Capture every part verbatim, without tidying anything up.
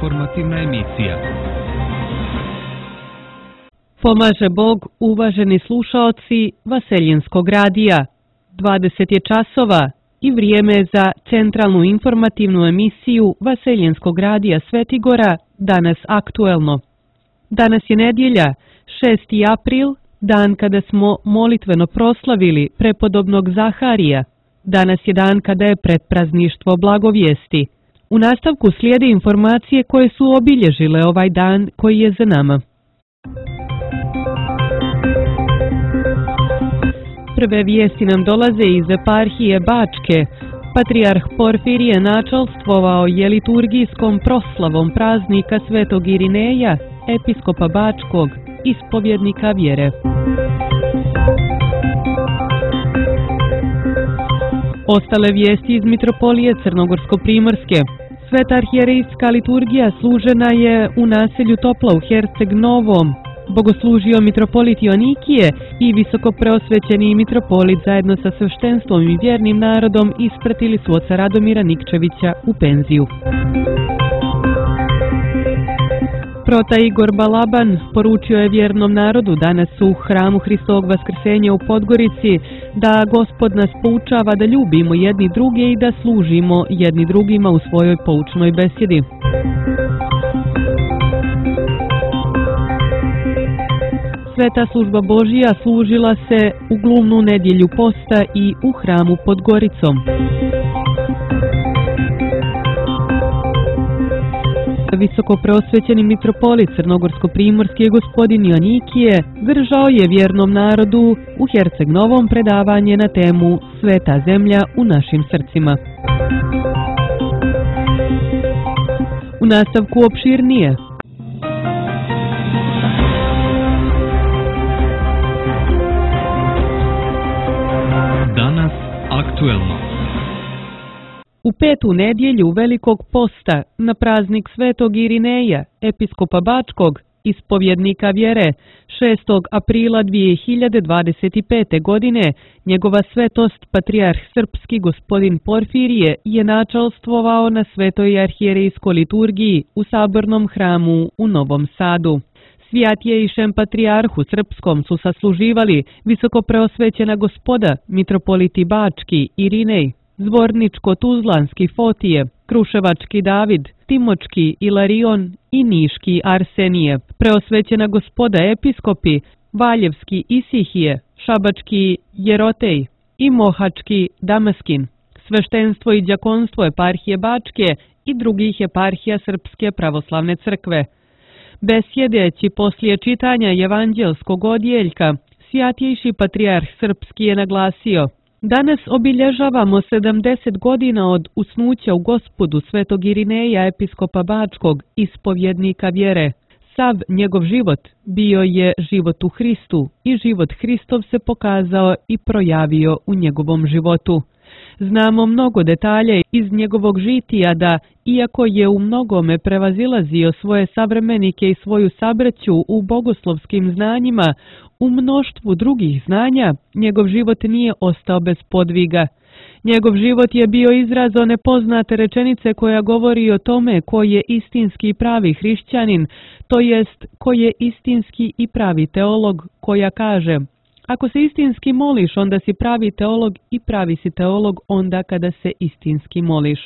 informativna emisija. Pomaže Bog, uvaženi slušaoci Vaseljinskog radija. dvadeset je časova i vrijeme za centralnu informativnu emisiju Vaseljinskog radija Svetigora, danas aktuelno. Danas je nedjelja, šesti april, dan kada smo molitveno proslavili prepodobnog Zaharija. Danas je dan kada je predprazništvo blagovijesti. U nastavku slijede informacije koje su obilježile ovaj dan koji je za nama. Prve vijesti nam dolaze iz eparhije Bačke. Patrijarh Porfirije načelstvovao je liturgijskom proslavom praznika Svetog Irineja, episkopa Bačkog, ispovjednika vjere. Ostale vijesti iz mitropolije Crnogorsko-primorske. Sveta arhijerejska liturgija služena je u naselju Topla u Herceg Novom. Bogoslužio mitropolit Joanikije i visokopreosvećeni mitropolit zajedno sa sveštenstvom i vjernim narodom ispratili su oca Radomira Nikčevića u penziju. Prota Igor Balaban poručio je vjernom narodu danas u hramu Hristovog Vaskrsenja u Podgorici da Gospod nas poučava da ljubimo jedni druge i da služimo jedni drugima u svojoj poučnoj besjedi. Sveta služba Božija služila se u glumnu nedjelju posta i u hramu pod Goricom. Visokopreosvećeni mitropolit Crnogorsko-primorski gospodin Joanikije držao je vjernom narodu u Herceg Novom predavanje na temu Sveta zemlja u našim srcima. U nastavku opširnije. Danas aktuelno. U petu nedjelju Velikog posta na praznik Svetog Irineja, episkopa Bačkog, ispovjednika vjere, šestog aprila dvije hiljade dvadeset pete. godine, njegova svetost patrijarh srpski gospodin Porfirije je načelstvovao na Svetoj arhijerejskoj liturgiji u Sabornom hramu u Novom Sadu. Svjatjejšem patrijarhu srpskom su sasluživali visokopreosvećena gospoda, mitropoliti Bački Irinej, Zvorničko-Tuzlanski Fotije, Kruševački David, Timočki Ilarion i Niški Arsenije, preosvećena gospoda episkopi, Valjevski Isihije, Šabački Jerotej i Mohački Damaskin, sveštenstvo i đakonstvo eparhije Bačke i drugih eparhija Srpske pravoslavne crkve. Besjedeći poslije čitanja evanđelskog odjeljka, svjatjejši patrijarh srpski je naglasio: danas obilježavamo sedamdeset godina od usnuća u Gospodu Svetog Irineja, episkopa Bačkog, ispovjednika vjere. Sav njegov život bio je život u Hristu i život Hristov se pokazao i projavio u njegovom životu. Znamo mnogo detalja iz njegovog žitija da, iako je u mnogome prevazilazio svoje savremenike i svoju sabraću u bogoslovskim znanjima, u mnoštvu drugih znanja njegov život nije ostao bez podviga. Njegov život je bio izraz one poznate rečenice koja govori o tome ko je istinski i pravi hrišćanin, to jest ko je istinski i pravi teolog, koja kaže: ako se istinski moliš, onda si pravi teolog i pravi si teolog onda kada se istinski moliš.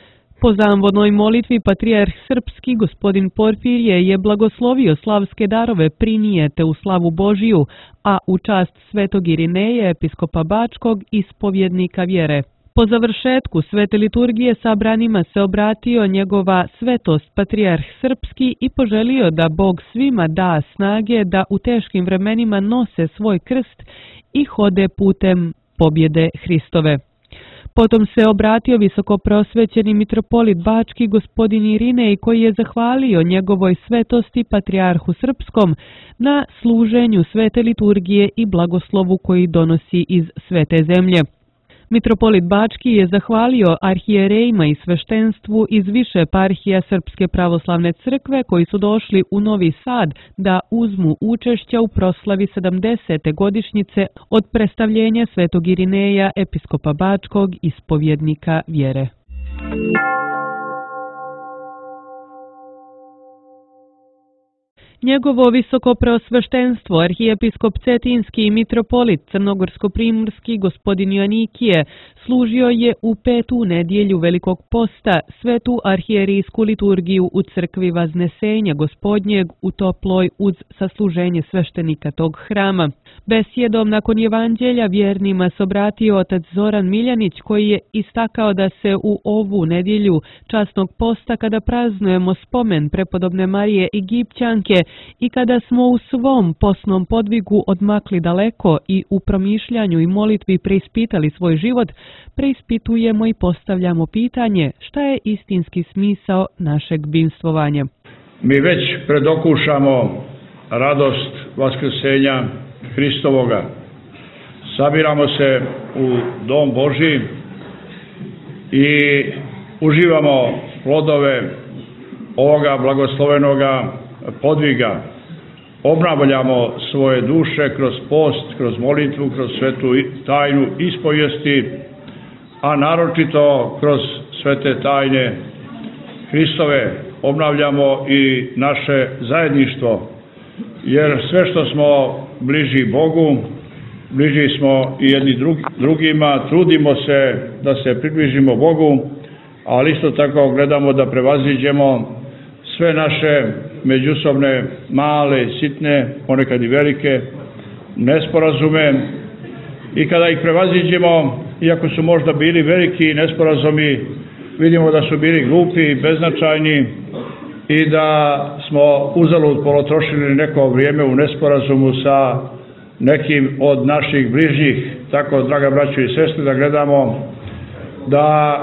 Po zamvodnoj molitvi patrijarh srpski gospodin Porfirije je blagoslovio slavske darove prinijete u slavu Božiju, a u čast Svetog Irineja, episkopa Bačkog, ispovjednika vjere. Po završetku svete liturgije sabranima se obratio njegova svetost patrijarh srpski i poželio da Bog svima da snage da u teškim vremenima nose svoj krst i hode putem pobjede Hristove. Potom se obratio visokopreosvećeni mitropolit Bački gospodin Irinej, koji je zahvalio njegovoj svetosti patrijarhu srpskom na služenju svete liturgije i blagoslovu koji donosi iz svete zemlje. Mitropolit Bački je zahvalio arhijerejima i sveštenstvu iz više eparhija Srpske pravoslavne crkve koji su došli u Novi Sad da uzmu učešća u proslavi sedamdesete godišnjice od predstavljenja Svetog Irineja, episkopa Bačkog, ispovjednika vjere. Njegovo visoko preosveštenstvo, arhijepiskop Cetinski i mitropolit Crnogorsko-primorski gospodin Joanikije, služio je u petu nedjelju Velikog posta svetu arhijerijsku liturgiju u crkvi Vaznesenja Gospodnjeg u Toploj uz sasluženje sveštenika tog hrama. Besjedom nakon evanđelja vjernima se obratio otac Zoran Miljanić, koji je istakao da se u ovu nedjelju časnog posta, kada praznujemo spomen prepodobne Marije Egipćanke i kada smo u svom posnom podvigu odmakli daleko i u promišljanju i molitvi preispitali svoj život, preispitujemo i postavljamo pitanje šta je istinski smisao našeg bivstvovanja. Mi već predokušamo radost vaskrsenja Hristovoga. Sabiramo se u Dom Božji i uživamo plodove ovoga blagoslovenoga podviga. Obnavljamo svoje duše kroz post, kroz molitvu, kroz svetu tajnu ispovijesti, a naročito kroz svete tajne Hristove obnavljamo i naše zajedništvo, jer sve što smo bliži Bogu, bliži smo i jedni drugima, trudimo se da se približimo Bogu, ali isto tako gledamo da prevaziđemo sve naše međusobne male, sitne, ponekad i velike nesporazume, i kada ih prevaziđemo, iako su možda bili veliki nesporazumi, vidimo da su bili glupi, beznačajni i da smo uzalud potrošili neko vrijeme u nesporazumu sa nekim od naših bližnjih. Tako, draga braćo i sestre, da gledamo da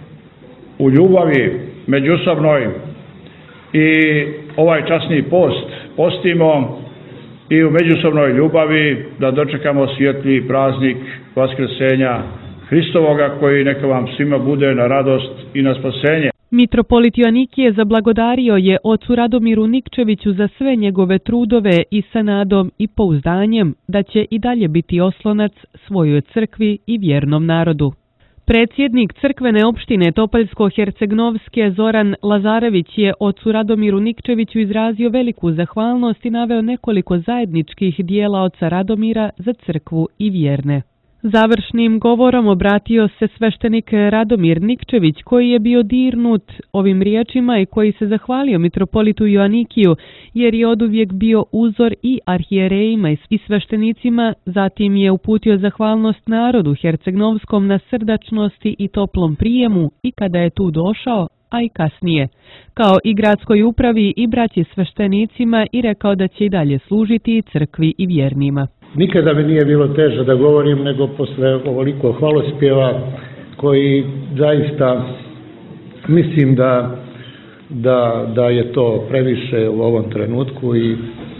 u ljubavi međusobnoj i ovaj časni post postimo i u međusobnoj ljubavi da dočekamo svijetli praznik Vaskrsenja Hristovoga, koji neka vam svima bude na radost i na spasenje. Mitropolit Joanikije zablagodario je ocu Radomiru Nikčeviću za sve njegove trudove i sa nadom i pouzdanjem da će i dalje biti oslonac svojoj crkvi i vjernom narodu. Predsjednik crkvene opštine Topoljsko-Hercegnovske Zoran Lazarević je ocu Radomiru Nikčeviću izrazio veliku zahvalnost i naveo nekoliko zajedničkih dijela oca Radomira za crkvu i vjerne. Završnim govorom obratio se sveštenik Radomir Nikčević, koji je bio dirnut ovim riječima i koji se zahvalio mitropolitu Joanikiju, jer je oduvijek bio uzor i arhijerejima i sveštenicima. Zatim je uputio zahvalnost narodu hercegnovskom na srdačnosti i toplom prijemu i kada je tu došao, a i kasnije, kao i gradskoj upravi i braći sveštenicima, i rekao da će i dalje služiti crkvi i vjernima. Nikada mi nije bilo teže da govorim nego posle ovoliko hvalospjeva, koji zaista mislim da, da, da je to previše u ovom trenutku. I,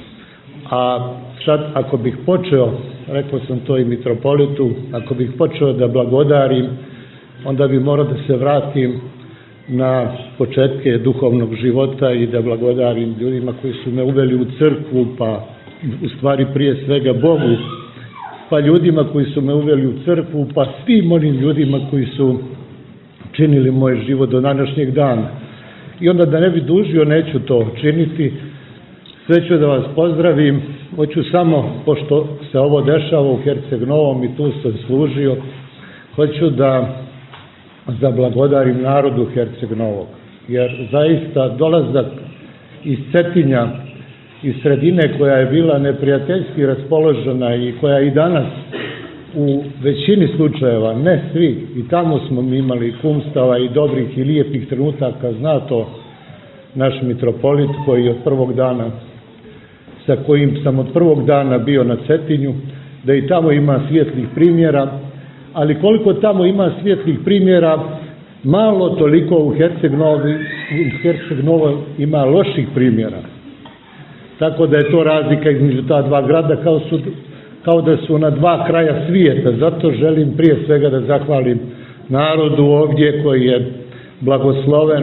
a sad ako bih počeo, rekao sam to i mitropolitu, ako bih počeo da blagodarim, onda bi morao da se vratim na početke duhovnog života i da blagodarim ljudima koji su me uveli u crkvu, pa u stvari prije svega Bogu, pa ljudima koji su me uveli u crkvu, pa svim onim ljudima koji su činili moj život do današnjeg dana. I onda, da ne bi dužio, neću to činiti. Sve ću da vas pozdravim. Hoću samo, pošto se ovo dešava u Herceg Novom i tu sam služio, hoću da zablagodarim narodu Herceg Novog. Jer zaista dolazak iz Cetinja, iz sredine koja je bila neprijateljski raspoložena i koja i danas u većini slučajeva, ne svi, i tamo smo mi imali kumstava i dobrih i lijepih trenutaka, zna to naš mitropolit, koji od prvog dana, sa kojim sam od prvog dana bio na Cetinju, da i tamo ima svijetlih primjera, ali koliko tamo ima svijetlih primjera, malo toliko u Herceg Novi, u Herceg Novo ima loših primjera. Tako da je to razlika između ta dva grada, kao, su, kao da su na dva kraja svijeta. Zato želim prije svega da zahvalim narodu ovdje koji je blagosloven.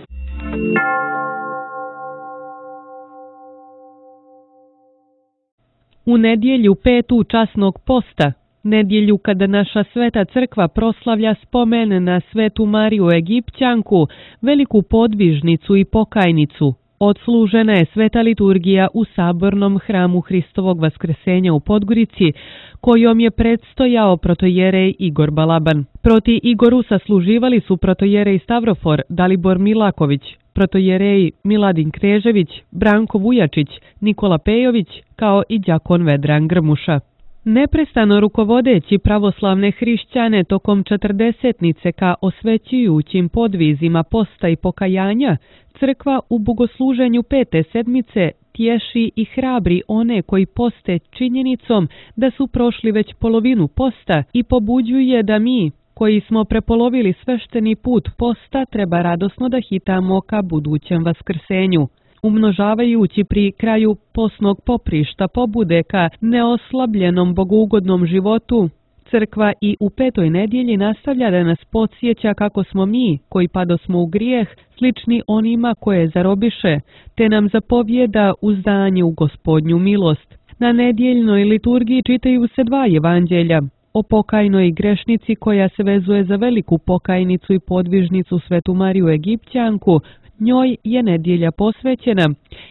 U nedjelju petu časnog posta, nedjelju kada naša sveta crkva proslavlja spomen na svetu Mariju Egipćanku, veliku podvižnicu i pokajnicu, Odslužena je sveta liturgija u sabornom hramu Hristovog Vaskresenja u Podgorici, kojom je predstojao protojerej Igor Balaban. Proti Igoru sasluživali su protojerej Stavrofor Dalibor Milaković, protojerej Miladin Knežević, Branko Vujačić, Nikola Pejović, kao i đakon Vedran Grmuša. Neprestano rukovodeći pravoslavne hrišćane tokom četrdesetnice ka osvećujućim podvizima posta i pokajanja, crkva u bogosluženju pete sedmice tješi i hrabri one koji poste činjenicom da su prošli već polovinu posta i pobuđuje da mi, koji smo prepolovili svešteni put posta, treba radosno da hitamo ka budućem vaskrsenju. Umnožavajući pri kraju posnog poprišta pobude ka neoslabljenom bogougodnom životu, crkva i u petoj nedjelji nastavlja da nas podsjeća kako smo mi, koji padosmo u grijeh, slični onima koje zarobiše, te nam zapovjeda uzdanje u Gospodnju milost. Na nedjeljnoj liturgiji čitaju se dva evanđelja, o pokajnoj grešnici koja se vezuje za veliku pokajnicu i podvižnicu Svetu Mariju Egipćanku, njoj je nedjelja posvećena,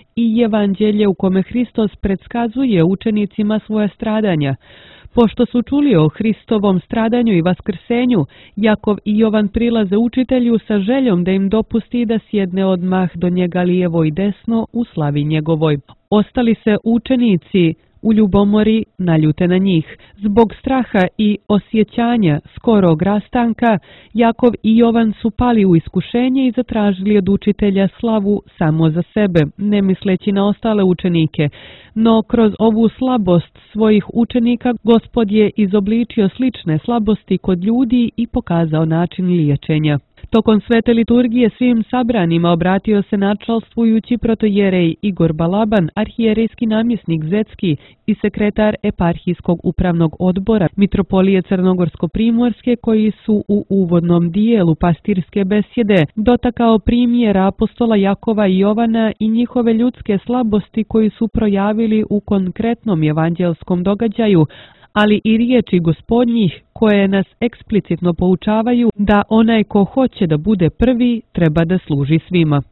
i evanđelje u kome Hristos predskazuje učenicima svoja stradanja. Pošto su čuli o Hristovom stradanju i vaskrsenju, Jakov i Jovan prilaze učitelju sa željom da im dopusti da sjedne odmah do njega lijevo i desno u slavi njegovoj. Ostali se učenici u ljubomori naljute na njih. Zbog straha i osjećanja skorog rastanka, Jakov i Jovan su pali u iskušenje i zatražili od učitelja slavu samo za sebe, ne misleći na ostale učenike. No kroz ovu slabost svojih učenika Gospod je izobličio slične slabosti kod ljudi i pokazao način liječenja. Tokom svete liturgije svim sabranima obratio se načalstvujući protojerej Igor Balaban, arhijerejski namjesnik Zetski i sekretar eparhijskog upravnog odbora Mitropolije Crnogorsko-Primorske, koji su u uvodnom dijelu pastirske besjede dotakao primjera apostola Jakova i Jovana i njihove ljudske slabosti koji su projavili u konkretnom evanđelskom događaju, ali i riječi Gospodnjih koje nas eksplicitno poučavaju da onaj ko hoće da bude prvi treba da služi svima.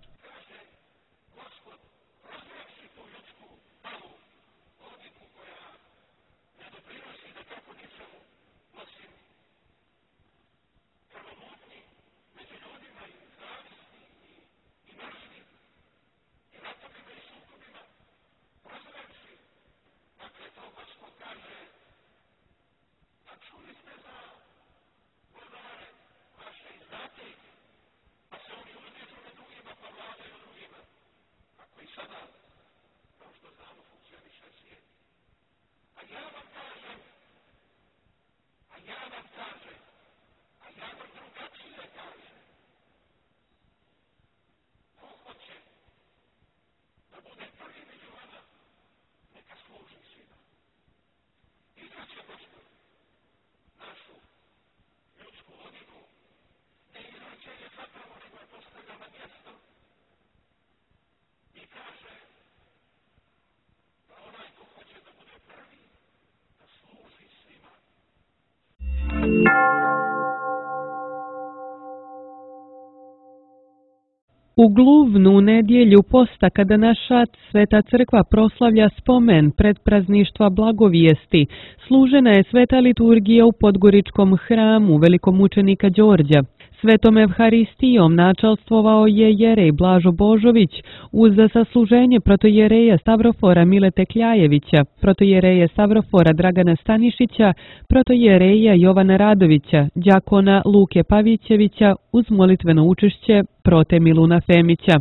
U gluvnu nedjelju posta, kada naša Sveta crkva proslavlja spomen predprazništva blagovijesti, služena je sveta liturgija u Podgoričkom hramu velikomučenika Đorđa. Svetom Evharistijom načalstvovao je jerej Blažo Božović uz sasluženje protojereja Stavrofora Milete Kljajevića, protojereja Stavrofora Dragana Stanišića, protojereja Jovana Radovića, đakona Luke Pavićevića uz molitveno učešće prote Miluna Femića.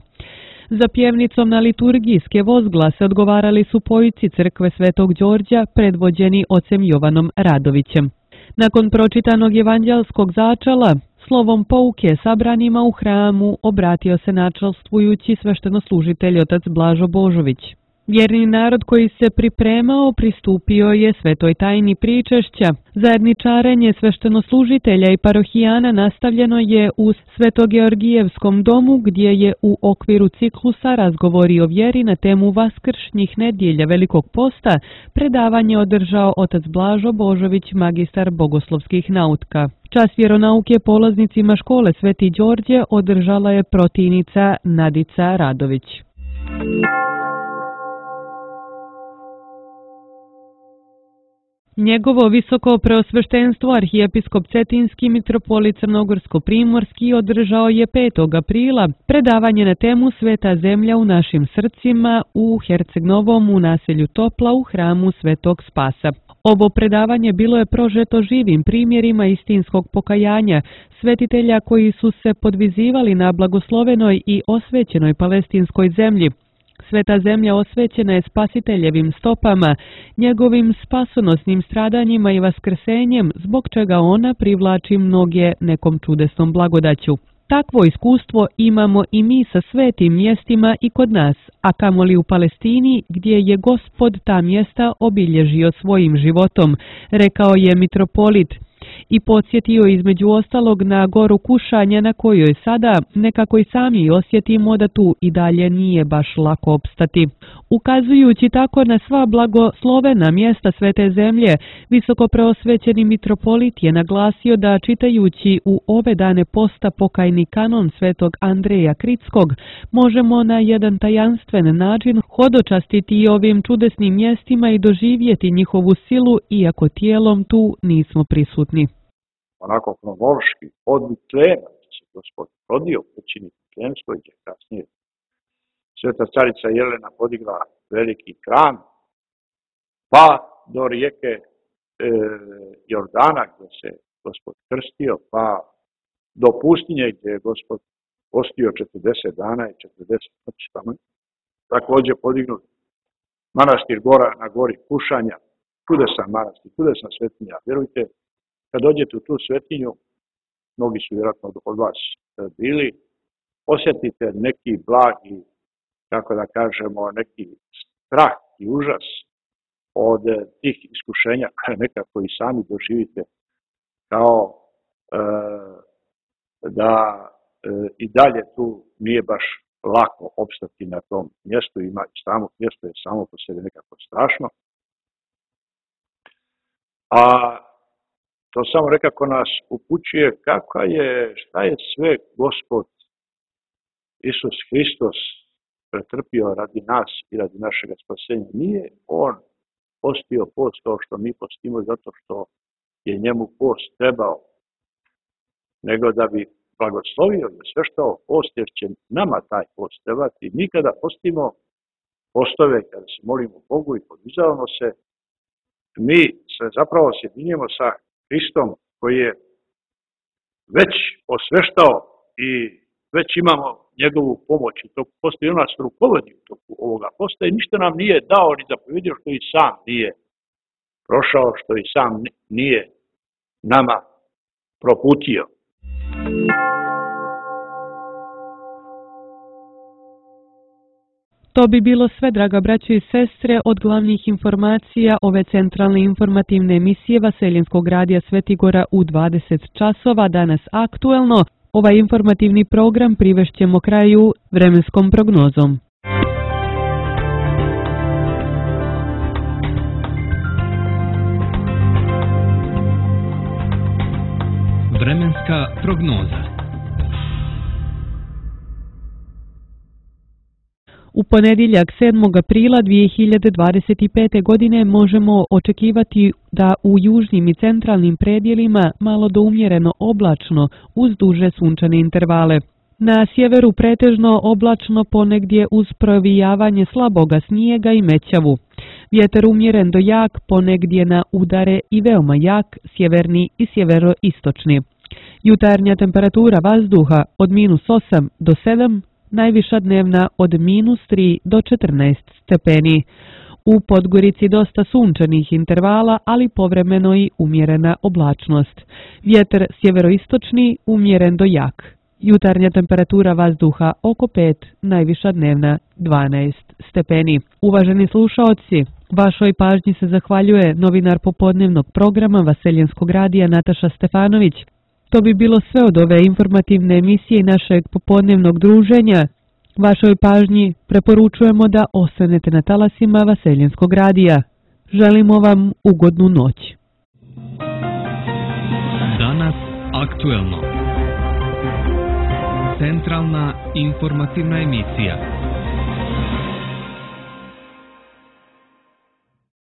Za pjevnicom na liturgijske vozglase odgovarali su pojici crkve Svetog Đorđa predvođeni ocem Jovanom Radovićem. Nakon pročitanog evanđelskog začala, slovom pouke sabranima u hramu obratio se načalstvujući sveštenoslužitelj otac Blažo Božović. Vjerni narod koji se pripremao pristupio je svetoj tajni pričešća. Zajedničarenje sveštenoslužitelja i parohijana nastavljeno je u Svetogeorgijevskom domu, gdje je u okviru ciklusa razgovori o vjeri na temu vaskršnjih nedjelja Velikog posta predavanje održao otac Blažo Božović, magistar bogoslovskih nauka. Čas vjeronauke polaznicima škole Sveti Đorđe održala je protivnica Nadica Radović. Njegovo visoko preosveštenstvo arhijepiskop Cetinski mitropolit Crnogorsko-primorski održao je petog aprila predavanje na temu Sveta zemlja u našim srcima u Herceg-Novom u naselju Topla u hramu Svetog Spasa. Ovo predavanje bilo je prožeto živim primjerima istinskog pokajanja svetitelja koji su se podvizivali na blagoslovenoj i osvećenoj palestinskoj zemlji. Sveta zemlja osvećena je Spasiteljevim stopama, njegovim spasonosnim stradanjima i vaskrsenjem, zbog čega ona privlači mnoge nekom čudesnom blagodaću. Takvo iskustvo imamo i mi sa svetim mjestima i kod nas, a kamoli u Palestini gdje je Gospod ta mjesta obilježio svojim životom, rekao je mitropolit i podsjetio između ostalog na goru kušanja na kojoj sada nekako i sami osjetimo da tu i dalje nije baš lako opstati. Ukazujući tako na sva blagoslovena mjesta Svete zemlje, visoko preosvećeni mitropolit je naglasio da čitajući u ove dane posta pokajni kanon Svetog Andreja Kritskog, možemo na jedan tajanstven način hodočastiti ovim čudesnim mjestima i doživjeti njihovu silu, iako tijelom tu nismo prisutni. Onako kronološki od Vitlema, gdje se Gospod rodio u pećini Vitlemskoj, gdje kasnije Sveta carica Jelena podigla veliki hram, pa do rijeke e, Jordana gdje se Gospod krstio, pa do pustinje gdje je Gospod postio četrdeset dana i četrdeset noći tamo. Također podignut manastir Gora na gori Kušanja, čudesan manastir, čudesna svetinja. Vjerujte, kad dođete u tu svetinju, mnogi su vjerojatno od vas bili, osjetite neki blagi, kako da kažemo, neki strah i užas od tih iskušenja koje nekako i sami doživite, kao e, da e, i dalje tu nije baš lako opstati na tom mjestu, ima i samo mjesto je samo po sebi nekako strašno. A to samo nekako nas upućuje kakva je, šta je sve Gospod Isus Hristos pretrpio radi nas i radi našega spasenja. Nije on postio post to što mi postimo zato što je njemu post trebao, nego da bi blagoslovio i osveštao post, jer će nama taj post trebati. Mi kada postimo postove, kada se molimo Bogu i podvizavamo se, mi se zapravo sjedinjemo sa Hristom koji je već osveštao i već imamo njegovu pomoć i to postoji u nas rukovodi u toku ovoga posta i ništa nam nije dao ni zapovjedio što i sam nije prošao, što i sam nije nama proputio. To bi bilo sve, draga braćo i sestre, od glavnih informacija ove centralne informativne emisije Vaseljenskog radija Svetigora u dvadeset časova, danas aktuelno. Ovaj informativni program privešćemo kraju vremenskom prognozom. Vremenska prognoza. U ponedjeljak sedmog aprila dvije hiljade dvadeset pete. godine možemo očekivati da u južnim i centralnim predjelima malo do umjereno oblačno uz duže sunčane intervale. Na sjeveru pretežno oblačno, ponegdje uz provijavanje slaboga snijega i mećavu. Vjetar umjeren do jak, ponegdje na udare i veoma jak, sjeverni i sjeveroistočni. Jutarnja temperatura vazduha od minus osam do sedam, najviša dnevna od minus tri do četrnaest stepeni. U Podgorici dosta sunčanih intervala, ali povremeno i umjerena oblačnost. Vjetar sjeveroistočni umjeren do jak. Jutarnja temperatura vazduha oko pet, najviša dnevna dvanaest stepeni. Uvaženi slušaoci, vašoj pažnji se zahvaljuje novinar popodnevnog programa Vaseljenskog radija Nataša Stefanović. To bi bilo sve od ove informativne emisije i našeg popodnevnog druženja. Vašoj pažnji preporučujemo da ostanete na talasima Vaseljenskog radija. Želimo vam ugodnu noć. Danas aktuelno. Centralna informativna emisija.